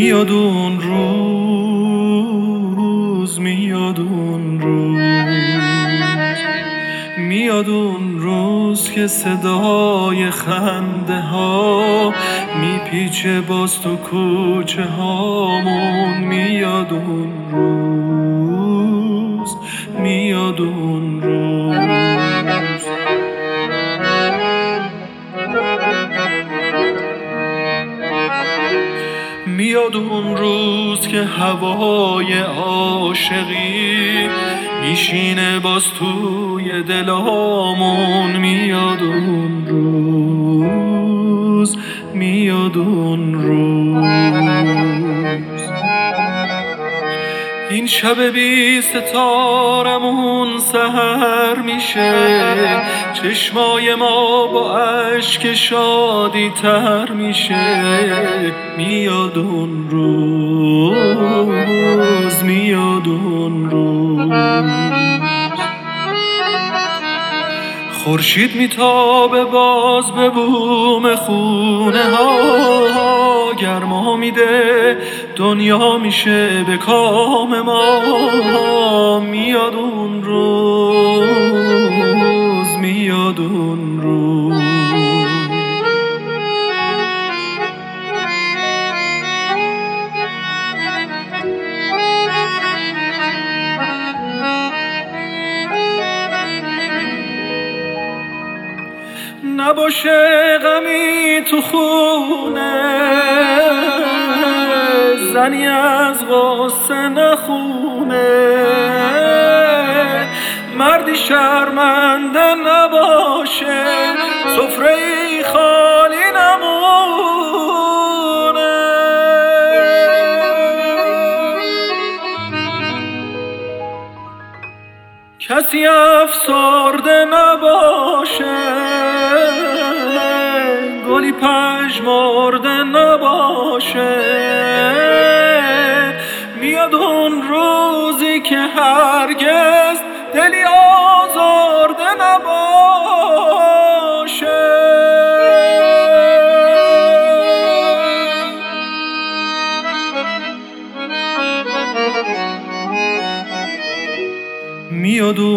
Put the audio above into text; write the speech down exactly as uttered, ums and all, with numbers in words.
میاد اون روز، میاد اون روز، میاد اون روز که صدای خنده ها میپیچه باز تو کوچه هامون. میاد اون روز، میاد اون روز. میاد اون روز که هوای عاشقی میشینه باز توی دلامون. میاد اون روز، میاد اون روز. این شب بی ستارمون سحر میشه، چشمای ما با اشک شادی تر میشه. میاد اون روز، میاد اون روز. خورشید میتابه باز به بوم خونه ها، گرما میده دنیا میشه به کام ما. میاد اون روز، میاد اون روز. نباشه غمی تو خونه، زنی از غصه نخونه، مردی شرمنده نباشه، سفره‌ای خالی نمونه. کسی افسرده نباشه، گلی پژمرده نباشه. میاد اون روزی که هرگز دلی آزرده نباشه. میاد